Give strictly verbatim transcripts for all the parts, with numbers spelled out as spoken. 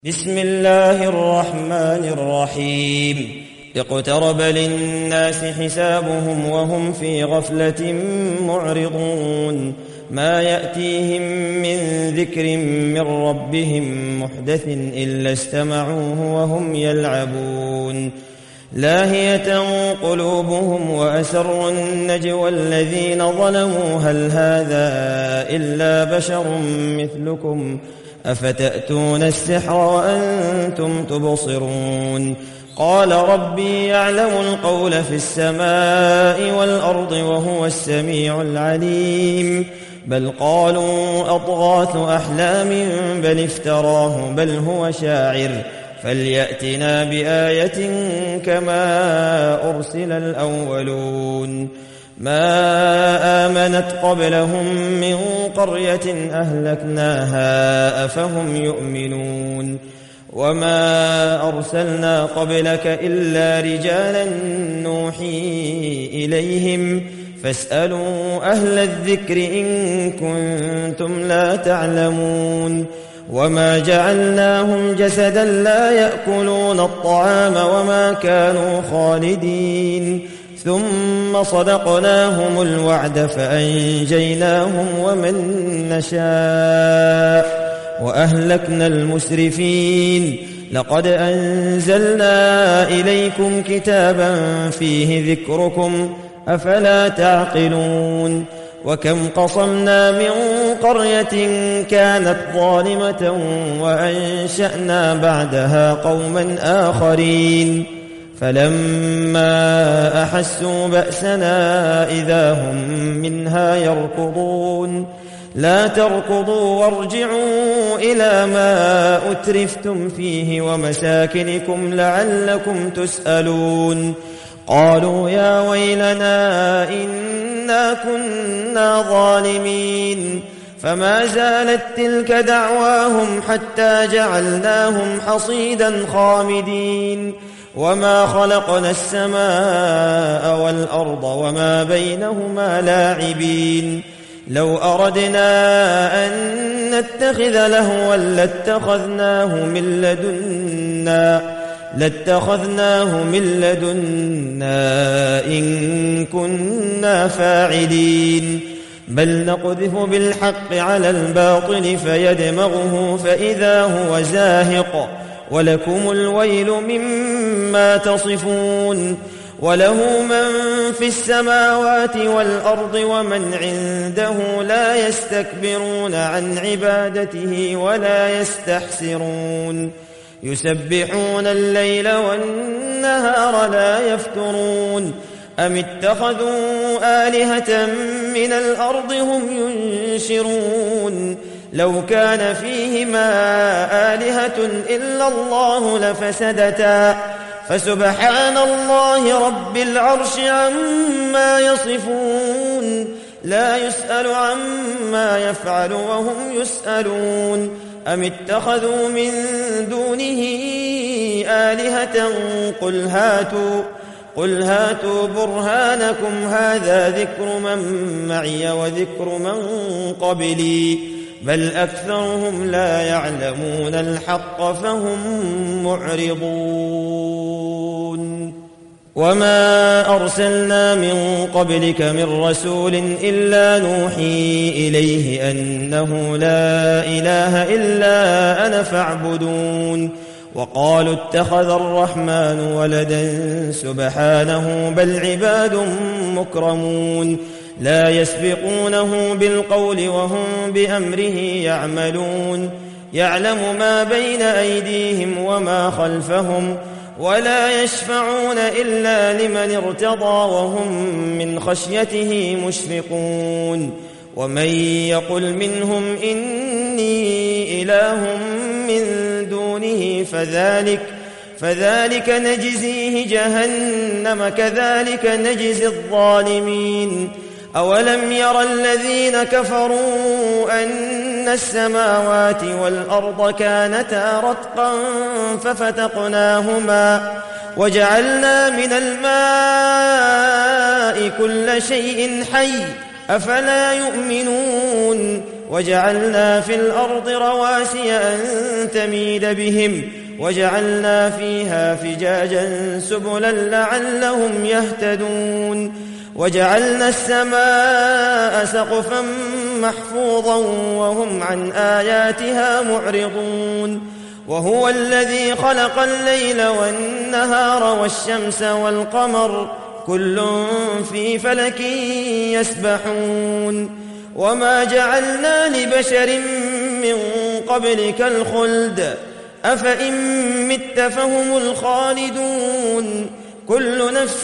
بسم الله الرحمن الرحيم اقترب للناس حسابهم وهم في غفلة معرضون ما يأتيهم من ذكر من ربهم محدث إلا استمعوه وهم يلعبون لاهية قلوبهم وأسروا النجوى الذين ظلموا هل هذا إلا بشر مثلكم أفتأتون السحر وأنتم تبصرون قال ربي يعلم القول في السماء والأرض وهو السميع العليم بل قالوا أضغاث أحلام بل افتراه بل هو شاعر فليأتنا بآية كما أرسل الأولون ما آمنت قبلهم من قرية أهلكناها أفهم يؤمنون وما أرسلنا قبلك إلا رجالا نوحي إليهم فاسألوا أهل الذكر إن كنتم لا تعلمون وما جعلناهم جسدا لا يأكلون الطعام وما كانوا خالدين ثم صدقناهم الوعد فأنجيناهم ومن نشاء وأهلكنا المسرفين لقد أنزلنا إليكم كتابا فيه ذكركم أفلا تعقلون وكم قصمنا من قرية كانت ظالمة وأنشأنا بعدها قوما آخرين فلما أحسوا بأسنا إذا هم منها يركضون لا تركضوا وارجعوا إلى ما أترفتم فيه ومساكنكم لعلكم تسألون قالوا يا ويلنا إنا كنا ظالمين فما زالت تلك دعواهم حتى جعلناهم حصيدا خامدين وما خلقنا السماء والأرض وما بينهما لاعبين لو أردنا أن نتخذ لهوا لاتخذناه من لدنا لاتخذناه من لدنا إن كنا فاعلين بل نقذف بالحق على الباطل فيدمغه فإذا هو زاهق ولكم الويل مما تصفون وله من في السماوات والأرض ومن عنده لا يستكبرون عن عبادته ولا يستحسرون يسبحون الليل والنهار لا يفترون أم اتخذوا آلهة من الأرض هم ينشرون لو كان فيهما آلهة إلا الله لفسدتا فسبحان الله رب العرش عما يصفون لا يسأل عما يفعل وهم يسألون أم اتخذوا من دونه آلهة قل هاتوا قل هاتوا برهانكم هذا ذكر من معي وذكر من قبلي بل أكثرهم لا يعلمون الحق فهم معرضون وما أرسلنا من قبلك من رسول إلا نوحي إليه أنه لا إله إلا أنا فاعبدون وقالوا اتخذ الرحمن ولدا سبحانه بل عباد مكرمون لا يسبقونه بالقول وهم بأمره يعملون يعلم ما بين أيديهم وما خلفهم ولا يشفعون إلا لمن ارتضى وهم من خشيته مشفقون ومن يقل منهم إني إله من دونه فذلك فذلك نجزيه جهنم كذلك نجزي الظالمين أولم ير الذين كفروا أن السماوات والأرض كانتا رتقا ففتقناهما وجعلنا من الماء كل شيء حي أفلا يؤمنون وجعلنا في الأرض رواسي أن تميد بهم وجعلنا فيها فجاجا سبلا لعلهم يهتدون وجعلنا السماء سقفا محفوظا وهم عن آياتها معرضون وهو الذي خلق الليل والنهار والشمس والقمر كل في فلك يسبحون وما جعلنا لبشر من قبلك الخلد أفإن مت فهم الخالدون كل نفس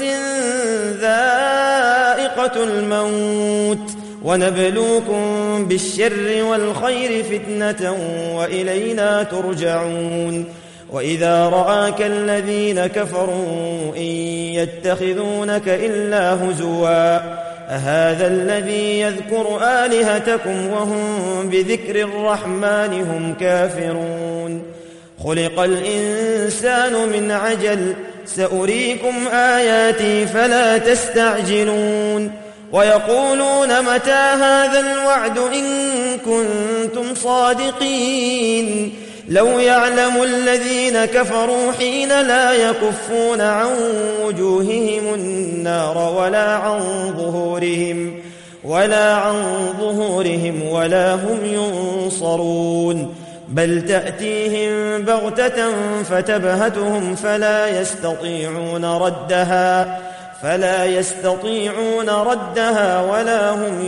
ذائقة الموت ونبلوكم بالشر والخير فتنة وإلينا ترجعون وإذا رآك الذين كفروا إن يتخذونك إلا هزوا أهذا الذي يذكر آلهتكم وهم بذكر الرحمن هم كافرون خلق الإنسان من عجل سأريكم آياتي فلا تستعجلون ويقولون متى هذا الوعد إن كنتم صادقين لو يعلم الذين كفروا حين لا يكفون عن وجوههم النار ولا عن ظهورهم ولا عن ظهورهم ولا هم ينصرون بل تأتيهم بغتة فتبهتهم فلا يستطيعون ردها فلا يستطيعون ردها ولا هم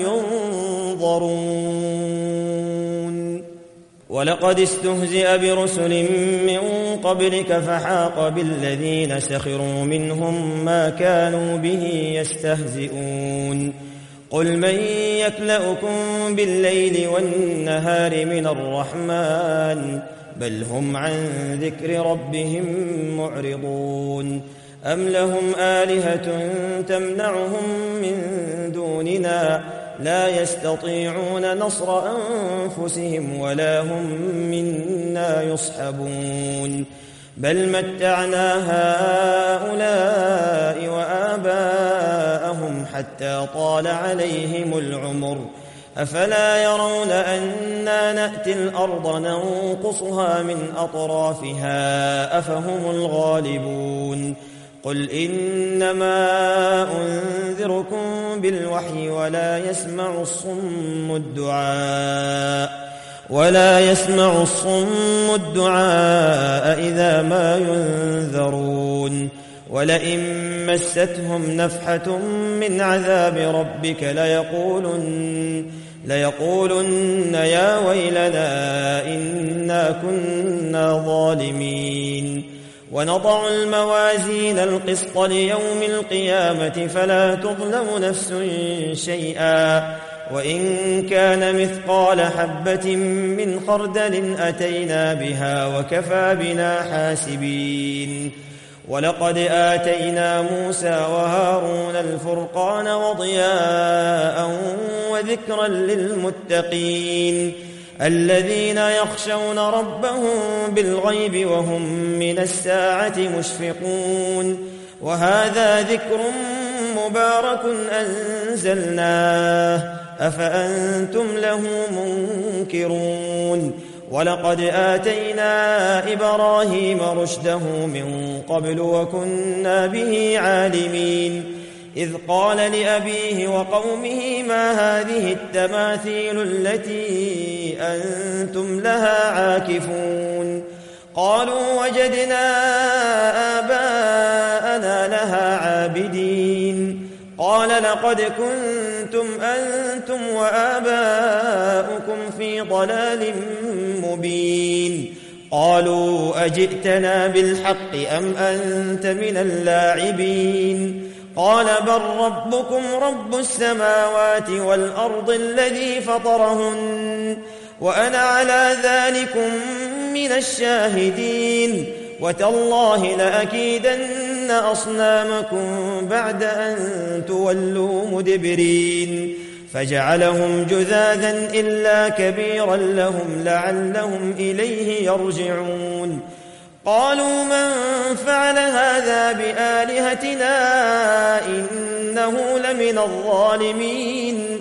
ينظرون ولقد استهزئ برسل من قبلك فحاق بالذين سخروا منهم ما كانوا به يستهزئون قل من يكلؤكم بالليل والنهار من الرحمن بل هم عن ذكر ربهم معرضون أم لهم آلهة تمنعهم من دوننا لا يستطيعون نصر أنفسهم ولا هم منا يصحبون بل متعنا هؤلاء وآباءهم حتى طال عليهم العمر أفلا يرون أنا نأتي الأرض ننقصها من أطرافها أفهم الغالبون قل إنما أنذركم بالوحي ولا يسمع الصم الدعاء ولا يسمع الصم الدعاء إذا ما ينذرون ولئن مستهم نفحة من عذاب ربك ليقولن, ليقولن يا ويلنا إنا كنا ظالمين ونضع الموازين القسط ليوم القيامة فلا تظلم نفس شيئا وإن كان مثقال حبة من خردل أتينا بها وكفى بنا حاسبين ولقد آتينا موسى وهارون الفرقان وضياء وذكرا للمتقين الذين يخشون ربهم بالغيب وهم من الساعة مشفقون وهذا ذكر مبارك أنزلناه أفأنتم له منكرون ولقد آتينا إبراهيم رشده من قبل وكنا به عالمين إذ قال لأبيه وقومه ما هذه التماثيل التي أنتم لها عاكفون قالوا وجدنا آباءنا لها عابدين قال لقد كنتم أنتم وآباؤكم في ضلال مبين قالوا أجئتنا بالحق أم أنت من اللاعبين قال بل ربكم رب السماوات والأرض الذي فطرهن وأنا على ذلكم من الشاهدين وتالله لأكيدن أصنامكم بعد أن تولوا مدبرين فجعلهم جذاذا إلا كبيرا لهم لعلهم إليه يرجعون قالوا من فعل هذا بآلهتنا إنه لمن الظالمين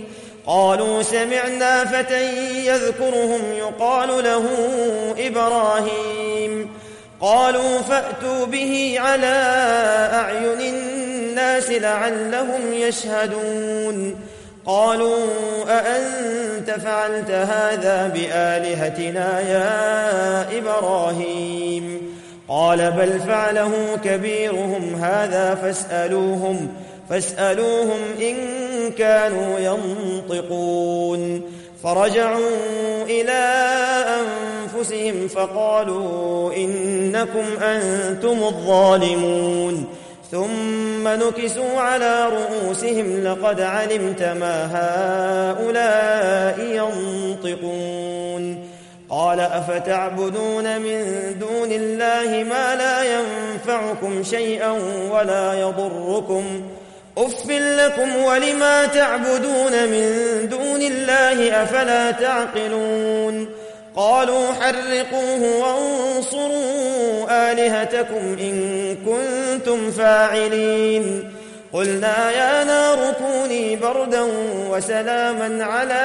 قالوا سمعنا فتى يذكرهم يقال له إبراهيم قالوا فأتوا به على أعين الناس لعلهم يشهدون قالوا أأنت فعلت هذا بآلهتنا يا إبراهيم قال بل فعله كبيرهم هذا فاسألوهم فاسألوهم إن كانوا ينطقون فرجعوا إلى أنفسهم فقالوا إنكم أنتم الظالمون ثم نكسوا على رؤوسهم لقد علمت ما هؤلاء ينطقون قال أفتعبدون من دون الله ما لا ينفعكم شيئا ولا يضركم أف لكم ولما تعبدون من دون الله أفلا تعقلون قالوا حرقوه وانصروا آلهتكم إن كنتم فاعلين قلنا يا نار كوني بردا وسلاما على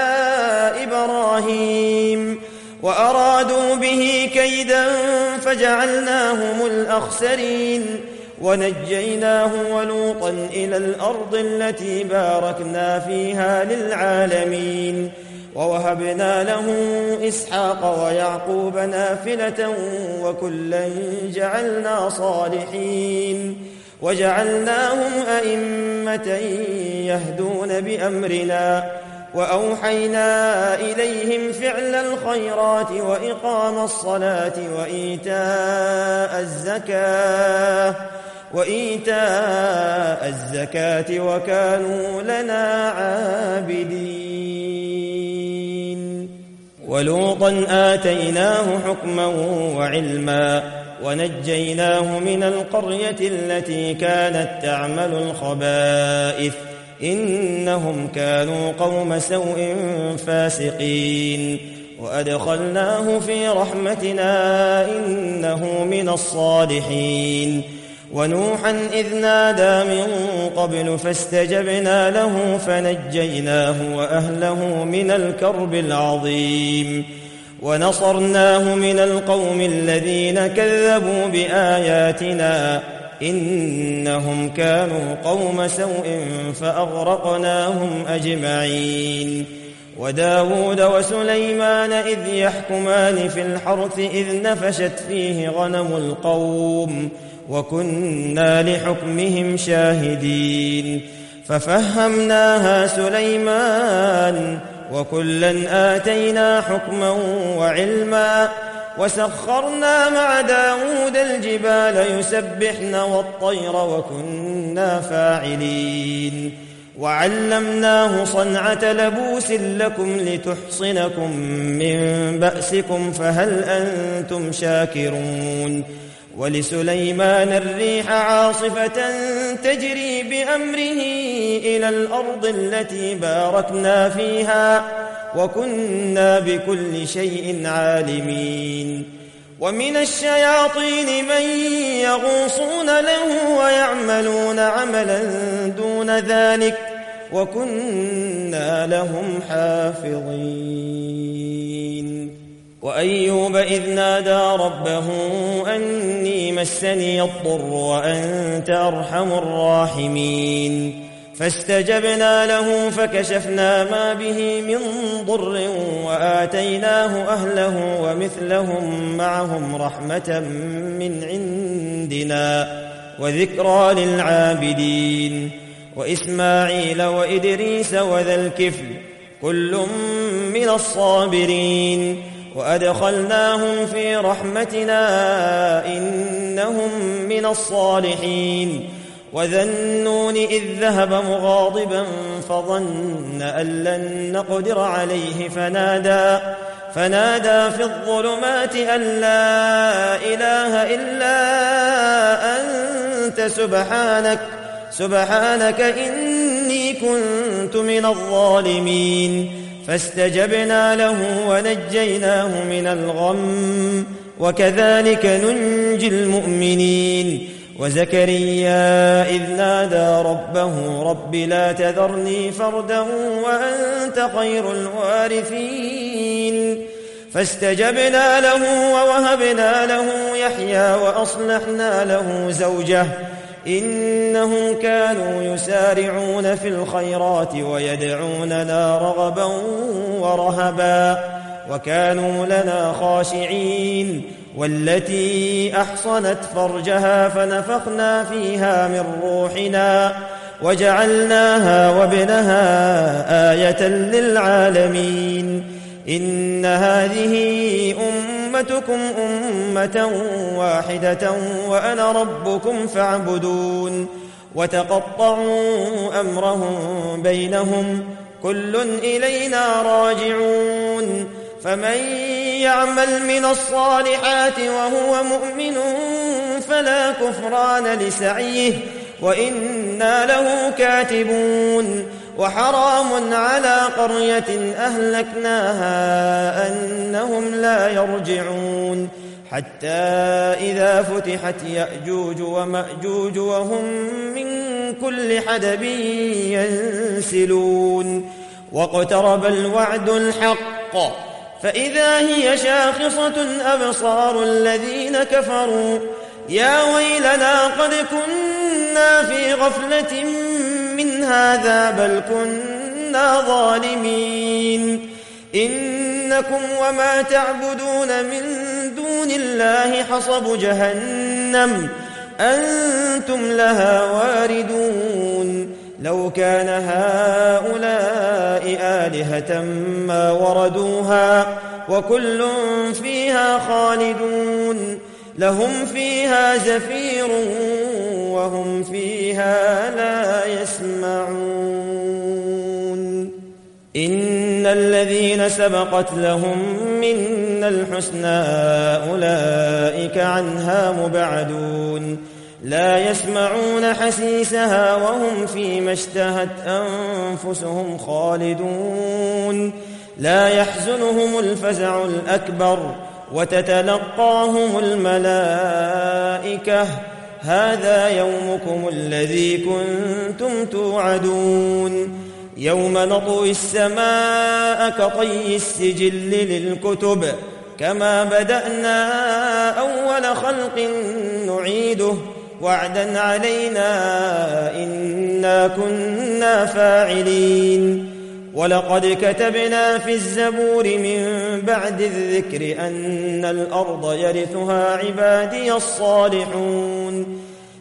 إبراهيم وأرادوا به كيدا فجعلناهم الأخسرين ونجيناه ولوطا إلى الأرض التي باركنا فيها للعالمين ووهبنا له إسحاق ويعقوب نافلة وكلا جعلنا صالحين وجعلناهم أئمة يهدون بأمرنا وأوحينا إليهم فعل الخيرات وإقام الصلاة وإيتاء الزكاة وإيتاء الزكاة وكانوا لنا عابدين ولوطا آتيناه حكما وعلما ونجيناه من القرية التي كانت تعمل الخبائث إنهم كانوا قوم سوء فاسقين وأدخلناه في رحمتنا إنه من الصالحين ونوحا إذ نادى من قبل فاستجبنا له فنجيناه وأهله من الكرب العظيم ونصرناه من القوم الذين كذبوا بآياتنا إنهم كانوا قوم سوء فأغرقناهم أجمعين وداود وسليمان إذ يحكمان في الحرث إذ نفشت فيه غنم القوم وكنا لحكمهم شاهدين ففهمناها سليمان وكلا آتينا حكما وعلما وسخرنا مع داود الجبال يسبحن والطير وكنا فاعلين وعلمناه صنعة لبوس لكم لتحصنكم من بأسكم فهل أنتم شاكرون ولسليمان الريح عاصفة تجري بأمره إلى الأرض التي باركنا فيها وكنا بكل شيء عالمين ومن الشياطين من يغوصون له ويعملون عملا دون ذلك وكنا لهم حافظين وأيوب إذ نادى ربه أني مسني الضر وأنت أرحم الراحمين فاستجبنا له فكشفنا ما به من ضر وآتيناه أهله ومثلهم معهم رحمة من عندنا وذكرى للعابدين وإسماعيل وإدريس وذا الكفل كل من الصابرين وأدخلناهم في رحمتنا إنهم من الصالحين وذا النون إذ ذهب مغاضبا فظن أن لن نقدر عليه فنادى فنادى في الظلمات أن لا إله إلا أنت سبحانك سبحانك إني كنت من الظالمين فاستجبنا له ونجيناه من الغم وكذلك ننجي المؤمنين وزكريا إذ نادى ربه رب لا تذرني فردا وأنت خير الوارثين فاستجبنا له ووهبنا له يحيى وأصلحنا له زوجه إنهم كانوا يسارعون في الخيرات ويدعوننا رغبا ورهبا وكانوا لنا خاشعين والتي أحصنت فرجها فنفخنا فيها من روحنا وجعلناها وابنها آية للعالمين إن هذه أمتكم أمة واحدة وأنا ربكم فاعبدون وتقطعوا أمرهم بينهم كل إلينا راجعون فمن يعمل من الصالحات وهو مؤمن فلا كفران لسعيه وإنا له كاتبون وحرام على قرية أهلكناها أنهم لا يرجعون حتى إذا فتحت يأجوج ومأجوج وهم من كل حدب ينسلون واقترب الوعد الحق فإذا هي شاخصة أبصار الذين كفروا يا ويلنا قد كنا في غفلة من هذا بل كنا ظالمين إنكم وما تعبدون من دون الله حصب جهنم أنتم لها واردون لو كان هؤلاء آلهة ما وردوها وكل فيها خالدون لهم فيها زفير وهم فيها لا يسمعون إن الذين سبقت لهم منا الحسنى أولئك عنها مبعدون لا يسمعون حسيسها وهم فيما اشتهت أنفسهم خالدون لا يحزنهم الفزع الأكبر وتتلقاهم الملائكة هذا يومكم الذي كنتم توعدون يوم نطوي السماء كطي السجل للكتب كما بدأنا أول خلق نعيده وعدا علينا إنا كنا فاعلين ولقد كتبنا في الزبور من بعد الذكر أن الأرض يرثها عبادي الصالحون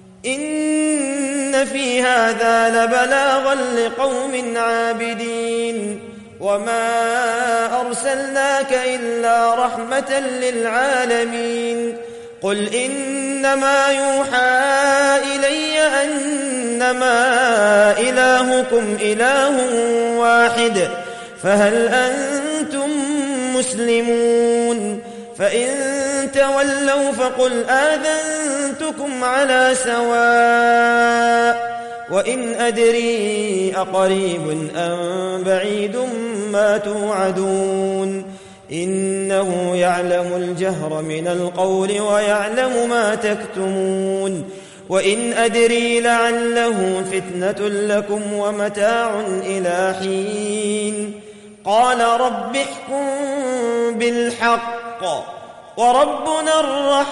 إن في هذا لبلاغا لقوم عابدين وما أرسلناك إلا رحمة للعالمين قل إنما يوحى إلي أنما إلهكم إله واحد فهل أنتم مسلمون فإن تولوا فقل آذنتكم على سواء وإن أدري أقريب أم بعيد ما توعدون إنه يعلم الجهر من القول ويعلم ما تكتمون وإن أدري لعله فتنة لكم ومتاع إلى حين قال رب احكم بالحق وربنا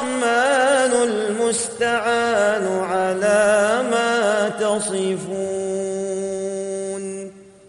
الرحمن المستعان على ما تصفون.